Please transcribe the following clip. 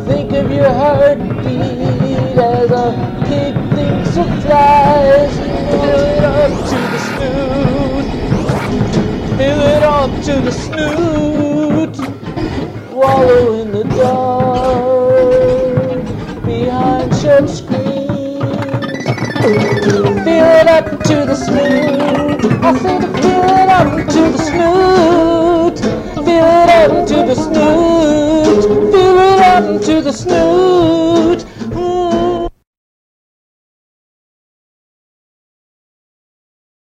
Think of your heartbeat as a pig thinks of flies. Fill it up to the snoot. Fill it up to the snoot. Wallow in the dark behind shut screens. Fill it up to the snoot. I said to fill it up to the